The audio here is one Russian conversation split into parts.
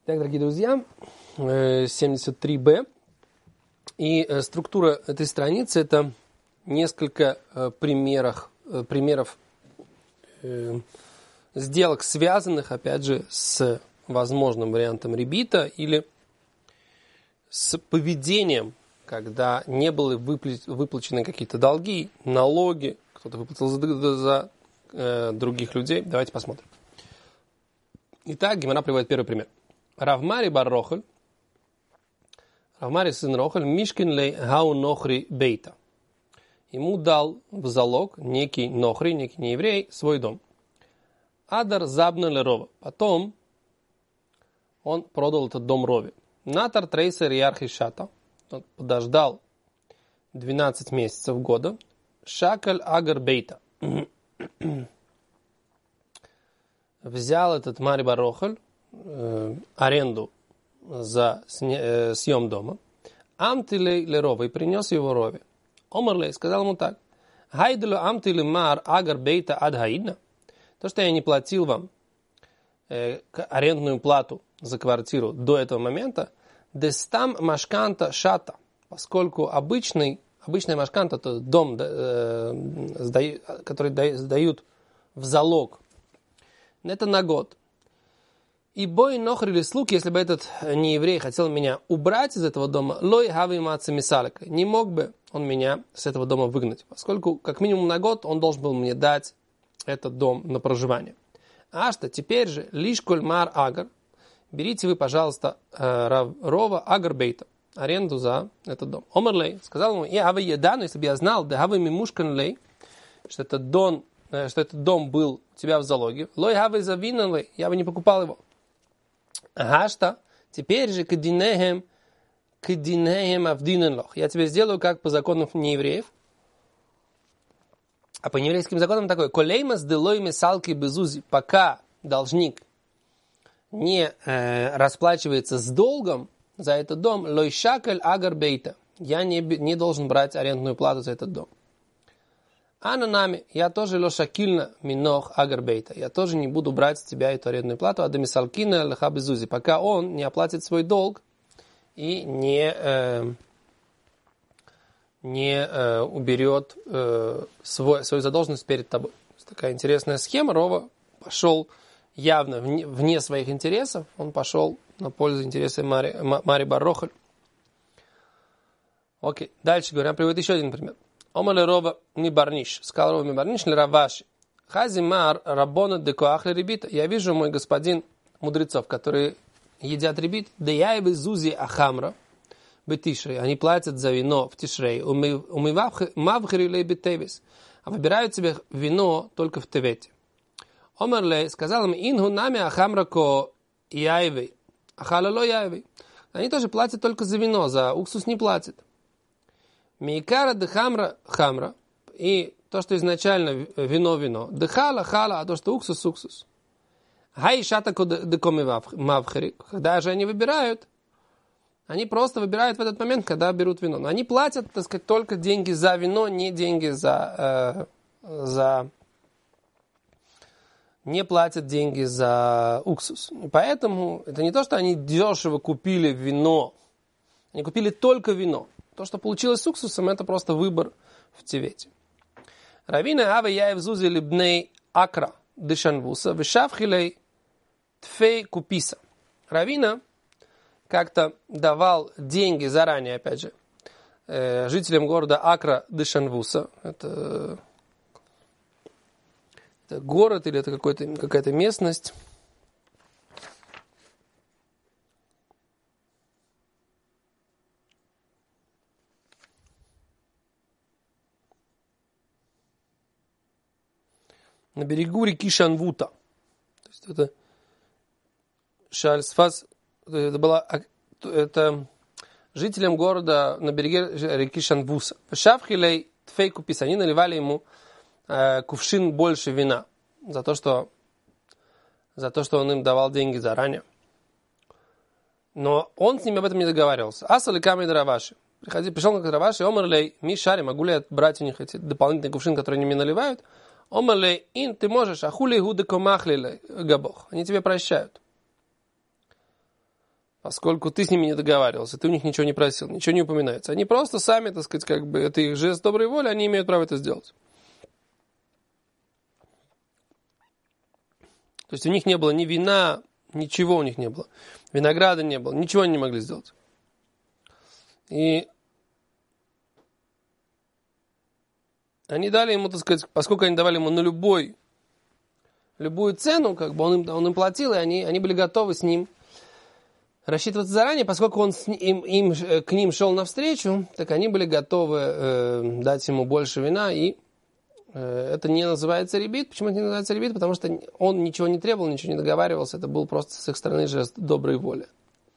Так, дорогие друзья, 73b. И структура этой страницы – это несколько примеров сделок, связанных, опять же, с возможным вариантом ребита или с поведением, когда не были выплачены какие-то долги, налоги, кто-то выплатил за других людей. Давайте посмотрим. Итак, Гемара приводит первый пример. Равмари бар Рохель, Равмари сын Рохель, Мишкин лей хау нохри бейта. Ему дал в залог некий нохри, некий нееврей, свой дом. Адар забна ле Рова. Потом он продал этот дом Рове. Натар трейсер ярхи шата. Он подождал 12 месяцев года. Шакаль агар бейта. Взял этот Мари бар Рохель аренду за съем дома. Амтилей ле Рова. И принес его Рове. Омарлей сказал ему так. Хайдулю амтили мар агар бейта адхаидна. То, что я не платил вам арендную плату за квартиру до этого момента, дестам машканта шата, поскольку обычная машканта, то дом, который сдают в залог, это на год. И бой нохрили слуг, если бы этот нееврей хотел меня убрать из этого дома, лой хави маца мисалика, не мог бы он меня с этого дома выгнать, поскольку как минимум на год он должен был мне дать этот дом на проживание. А что теперь же лишь кольмар агар, берите вы, пожалуйста, Рова агар бейта, аренду за этот дом. Омарлей сказал ему, я авы едану, если бы я знал, да авы мимушкан лей, что этот дом был у тебя в залоге, лой авы завинан лей, я бы не покупал его. Ага, что? Теперь же кадинехем авдинен лох. Я тебе сделаю как по законам неевреев. А по нееврейским законам такой. Колеймас делойме салки безузи. Пока должник не расплачивается с долгом за этот дом, лой шакель агар бейта. Я не должен брать арендную плату за этот дом. А на нами, я тоже лошакильна минох агарбейта. Я тоже не буду брать с тебя эту арендную плату, а дамисалкина леха безузи, пока он не оплатит свой долг и не уберет свою задолженность перед тобой. Такая интересная схема. Рова пошел явно вне своих интересов, он пошел на пользу интересов Мари бар Рохель. Окей, дальше говорим, приводит еще один пример. Омале Рова ми барниш. Сказал Рова ми барниш ли раваши. Хазимар рабона декоахли ребита. Я вижу, мой господин мудрецов, которые едят ребит. Да я и зузи ахамра бетишрей. Они платят за вино в тишрей. Умывавхри лей бетевис. А выбирают себе вино только в тевете. Омарлей сказал им, ингу нами ахамра ко яйвей. Ахалало яйвей. Они тоже платят только за вино, за уксус не платят. Мейкара дехамра хамра. И то, что изначально вино. Дехала хала, а то, что уксус. Хай шатако декоми мавхари. Когда же они выбирают, они просто выбирают в этот момент, когда берут вино. Но они платят, так сказать, только деньги за вино, не деньги не платят деньги за уксус. И поэтому это не то, что они дешево купили вино. Они купили только вино. То, что получилось с уксусом, это просто выбор в тевете. Равина аве яев зузи либней акра дешанвуса вешавхилей тфей куписа. Равина как-то давал деньги заранее, опять же, жителям города Акра дешанвуса. Это город или это какая-то местность. На берегу реки Шанвута. То есть это Шальсфас, это жителям города на береге реки Шанвуса. Шавхилей тфей купис. Они наливали ему кувшин больше вина за то, что он им давал деньги заранее. Но он с ними об этом не договаривался. Асали камед Раваши. Пришел к Раваши, омарлей, мишари, могу ли я брать у них эти дополнительные кувшины, которые они мне наливают? Омарлей, ин, ты можешь, ахули гуды комахли габох. Они тебе прощают. поскольку ты с ними не договаривался, ты у них ничего не просил, ничего не упоминается. Они просто сами, так сказать, как бы, это их жест доброй воли, они имеют право это сделать. То есть у них не было ни вина, ничего у них не было. Винограда не было, ничего они не могли сделать. И они дали ему, так сказать, поскольку они давали ему на любую цену, как бы он им платил, и они были готовы с ним рассчитываться заранее, поскольку он к ним шел навстречу, так они были готовы дать ему больше вина, и это не называется ребит. Почему это не называется ребит? Потому что он ничего не требовал, ничего не договаривался, это был просто с их стороны жест доброй воли.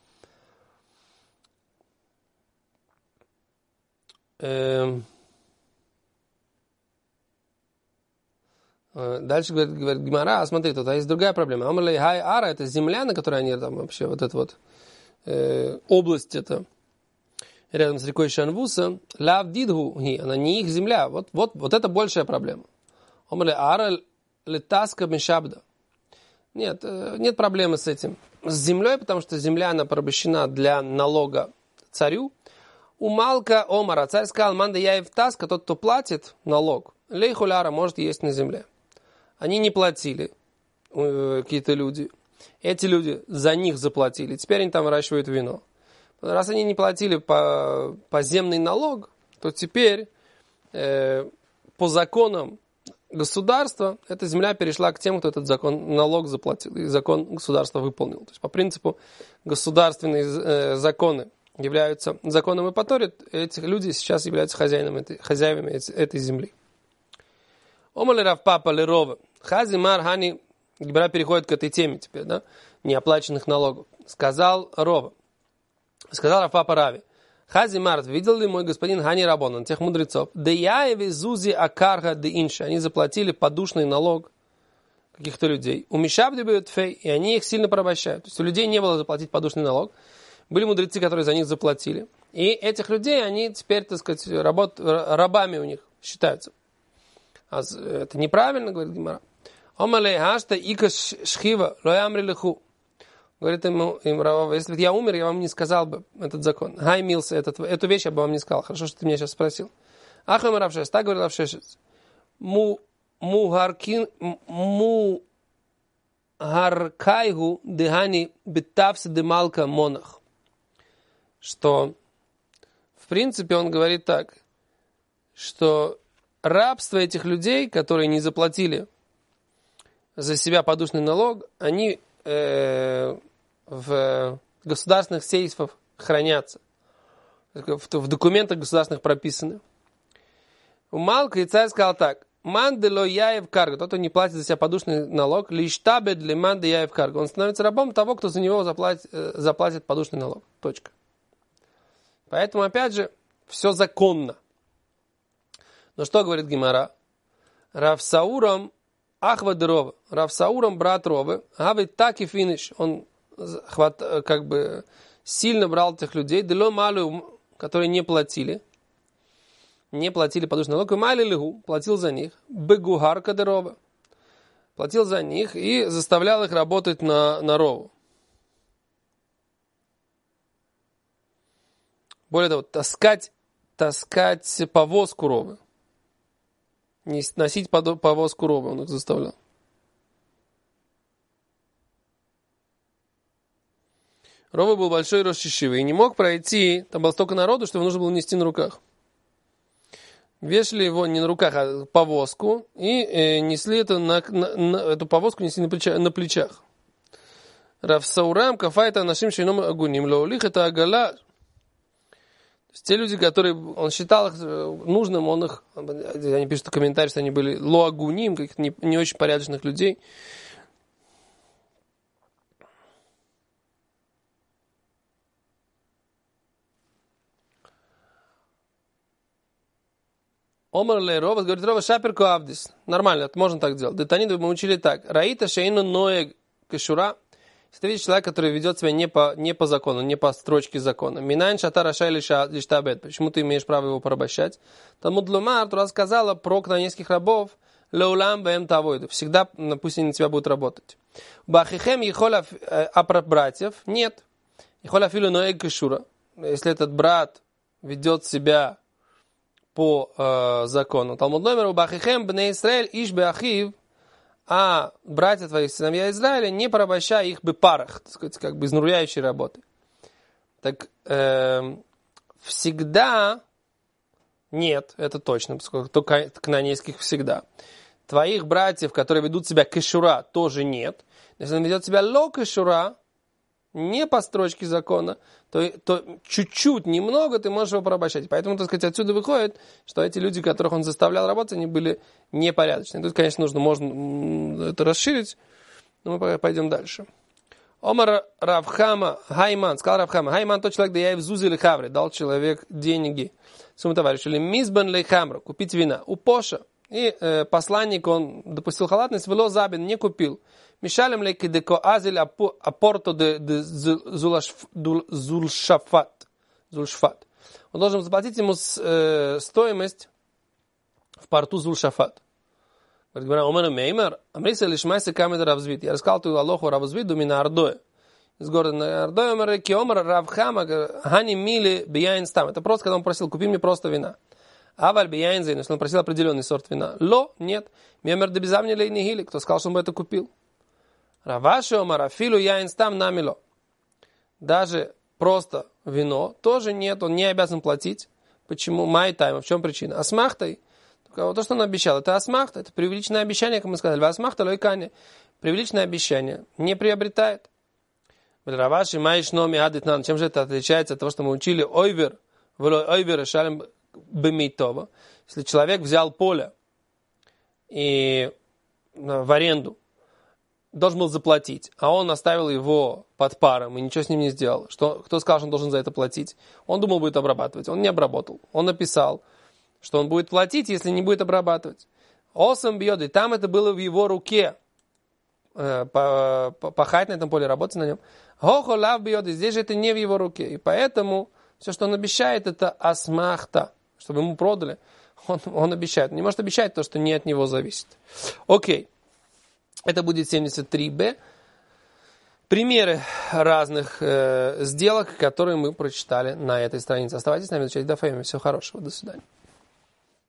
Дальше говорит Гемара, смотри, тут есть другая проблема. Амрлей Хай Ара, это земля, на которой они там вообще, вот эта вот область, это рядом с рекой Шанвуса, Лав Дидгу, она не их земля. Вот это большая проблема. Амрлей Ара летаска мешабда. Нет проблемы с этим. С землей, потому что земля, она порабощена для налога царю. У Малка Омара, царь сказал, Манда Яев Таска, тот, кто платит налог, Лейхуляра может есть на земле. Они не платили, какие-то люди. Эти люди за них заплатили. Теперь они там выращивают вино. Раз они не платили поземный налог, то теперь по законам государства эта земля перешла к тем, кто этот налог заплатил. И закон государства выполнил. То есть по принципу государственные законы являются законом Эпаторит, этих люди сейчас являются хозяевами этой земли. Омали Рав Папа Лерова. Хази Мар Хани, Гибра переходит к этой теме теперь, да? Неоплаченных налогов. Сказал Рав Папа Рави. Хази Мар, видел ли мой господин Хани Рабонан, тех мудрецов? Да яеви зузи акарха де инша. Они заплатили подушный налог каких-то людей. У Мишабди бьют фей, и они их сильно порабощают. То есть у людей не было заплатить подушный налог. Были мудрецы, которые за них заплатили. И этих людей, они теперь, так сказать, рабами у них считаются. А это неправильно, говорит Гемара. Омалей хашта ика шхива лоямри лиху. Говорит им Рав, если бы я умер, я вам не сказал бы этот закон. Хай мился, эту вещь я бы вам не сказал. Хорошо, что ты меня сейчас спросил. Ахам Равшеш, так говорил Равшеш. Мугаркайгу дыхани битавсы демалка монах. Что, в принципе, он говорит так, что рабство этих людей, которые не заплатили за себя подушный налог, они в государственных сейфах хранятся, в документах государственных прописаны. У Малка и царь сказал так: «Мандело яев карго», тот, кто не платит за себя подушный налог, лиштабед ли манде яев карго, он становится рабом того, кто за него заплатит подушный налог. Точка. Поэтому, опять же, все законно. Но что говорит Гемара? Рав Саурам Ахвад Рова. Рав Саурам брат Ровы. Гавит так и финиш. Он как бы сильно брал тех людей, дело малю, которые не платили подушный налог, и мали лигу, платил за них, бегугар кадерова, платил за них и заставлял их работать на рову. Более того, таскать повозку ровы. Не носить повозку ровы он их заставлял. Рова был большой рост шишивы и не мог пройти, там было столько народу, что его нужно было нести на руках. Вешали его не на руках, а повозку, и несли это эту повозку несли на плечах. Рав Саурам кафайта нашим шейном агуним лоулих это агала. Те люди, которые он считал их нужным, они пишут в комментариях, что они были лоагуним, каких-то не очень порядочных людей. Омар ле Рова, говорит Рова, шаперку авдис. Нормально, это можно так делать. Детаниду мы учили так. Раита шейну ноэ кашура. Если ты видишь человека, который ведет себя не по закону, не по строчке закона. Минайн шата рашай лиштабет. Почему ты имеешь право его порабощать? Талмуд Лумар Тура сказала про кнанейских рабов леулам бэм тавойду. Всегда пусть они на тебя будут работать. Бахихем ехолав, а про братьев нет. Холяфилу ноэг кешура. Если этот брат ведет себя по закону. Талмуд номер убахихем бне Исраэль иш беахив, а братья твоих сыновья Израиля не порабощай их бы парах, так сказать, как бы изнуряющей работы. Так всегда нет, это точно, поскольку только кнаанейских всегда. Твоих братьев, которые ведут себя кешура, тоже нет. Если он ведет себя ло кешура, не по строчке закона, то чуть-чуть, немного ты можешь его порабощать. Поэтому, так сказать, отсюда выходит, что эти люди, которых он заставлял работать, они были непорядочные. Тут, конечно, можно это расширить, но мы пойдем дальше. Омар Равхама Хайман, сказал Равхама, Хайман тот человек, да я и в Зузе Лехавре, дал человек деньги своему товарищу, или Мизбан Лехамра, купить вина, у Поша. И посланник, он допустил халатность, вело забин, не купил. Мишалем лейки деко азель апорто де зулшафат. Он должен заплатить ему стоимость в порту Зулшафат. Говорит, Омар Меймер, Амриса лишмайся камед Равзвит. Я рассказал tu Алоху Равзвит, думина Ардоя. Из города Ардоя, Омар Киомар Равхама, Хани Мили Бияин Стам. Это просто, когда он просил, купи мне просто вина. Аваль Бияин Зейн, если он просил определенный сорт вина. Ло, нет. Мемер дебизамни лейни гили, кто сказал, что он бы это купил. Раваши Омар Афилу Яин Стам намило. Даже просто вино тоже нет, он не обязан платить. Почему? Май тайма. В чем причина? Асмахтай. То, что он обещал, это асмахта, это преувеличенное обещание, как мы сказали. Асмахта лойкани. Преувеличенное обещание не приобретает. Раваши Майш Номи Адитнан. Чем же это отличается от того, что мы учили? Ойвер. Ойвер шалем бемитова. Если человек взял поле и в аренду, должен был заплатить, а он оставил его под паром и ничего с ним не сделал. Кто сказал, что он должен за это платить? Он думал, будет обрабатывать. Он не обработал. Он написал, что он будет платить, если не будет обрабатывать. Осам бьет, и там это было в его руке. Пахать на этом поле, работать на нем. Хохо лав бьет, и здесь же это не в его руке. И поэтому все, что он обещает, это асмахта. Чтобы ему продали, он обещает. Он не может обещать то, что не от него зависит. Окей. Это будет 73b. Примеры разных сделок, которые мы прочитали на этой странице. Оставайтесь с нами, изучайте Даф Йоми. Всего хорошего. До свидания.